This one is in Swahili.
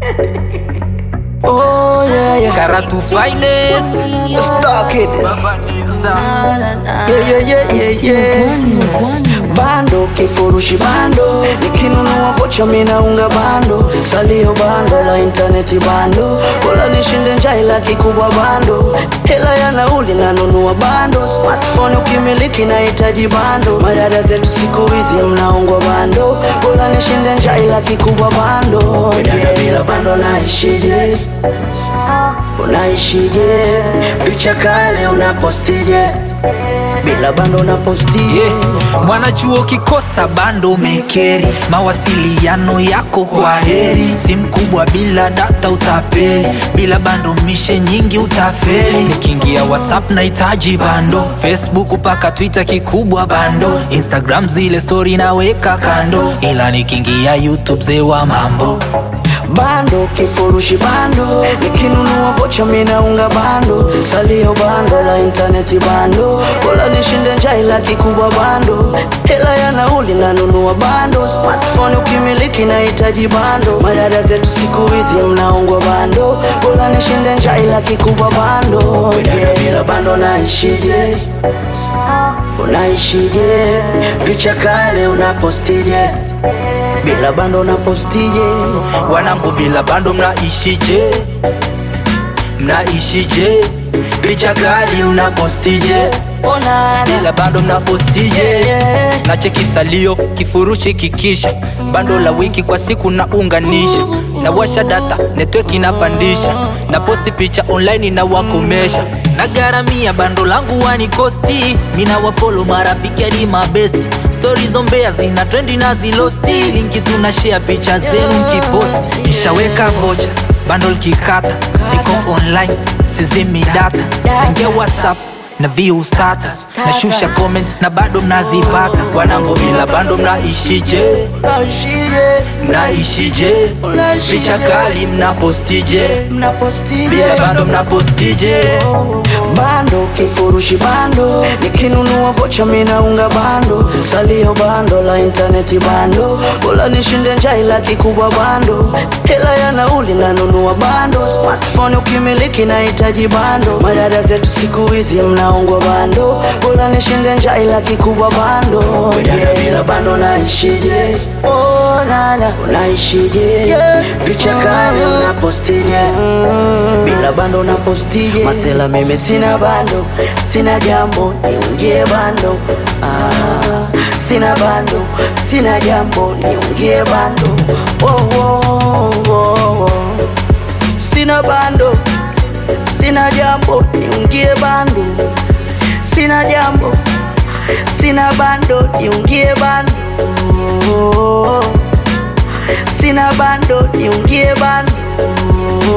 Oh yeah, yeah. Karatu finest. Stuck it. Yeah. Bando kifurushi bando, nikinunua vocha mina unga bando, salio bando la interneti bando, kola nishinde njaa ila kikubwa bando, hela ya nauli nanunua bando, smartphone ukimiliki nahitaji bando, madada zetu siku hizi mnaungwa bando, kola nishinde njaa ila kikubwa bando. Dada bila bando naishije? Unaishije? Picha kale unapostije? Bila bando unapostije? Mwanachuo kikosa bando mekeri, mawasiliano yako kwa heri. Simu kubwa bila data utapeli, bila bando mishe nyingi utafeli. Nikiingia WhatsApp nahitaji bando, Facebook paka Twitter kikubwa bando, Instagram zile story naweka kando, ila nikiingia YouTube zewa mambo. Bando kifurushi bando, nikinunua vocha mina unga bando, salio bando la interneti bando, kola nishinde njaa ila kikubwa bando, hela ya nauli nanunua bando, smartphone ukimiliki nahitaji bando, madada zetu siku hizi mnaungwa bando, kola nishinde njaa ila kikubwa bando. Dada bila bando naishije? Unaishije? Picha kale unapostije? Bila bando unapostije? Wanangu bila bando mnaishije? Mnaishije? Picha kali unapostije? Bila bando mnapostije? Na cheki salio kifurushi kikisha, bando la wiki kwa siku naunganisha, na washa data network inapandisha, na posti picha online na wakomesha, na garamia bando langu wanikosti, mina wafollow marafiki hadi mabesti, stories ombea zina trendi na zilosti, linki tunashare picha zenu mkiposti. Nishaweka vocha bando kikata, niko online sizimi data, naingia WhatsApp na view status, na shusha comments na bado mnazipata. Wanangu bila bando mnaishije? Mnaishije? Picha kali mnapostije? Bila bando mnapostije? Bando kifurushi bando, nikinunua vocha mina unga bando, salio bando la interneti bando, kola nishinde njaa ila kikubwa bando, hela ya nauli nanunua bando, smartphone ukimiliki nahitaji bando, madada zetu siku hizi mnaungwa bando, kola nishinde njaa ila kikubwa bando. Dada bila bando naishije? Oh nana unaishije? Picha kale unapostije? Bila bando unapostije? Masela mimi sina bando, sina jambo niungie bando. Sina bando, sina jambo niungie bando. Sina bando, sina jambo niungie bando. Sina jambo, sina bando niungie bando. Sina bando niungie bando.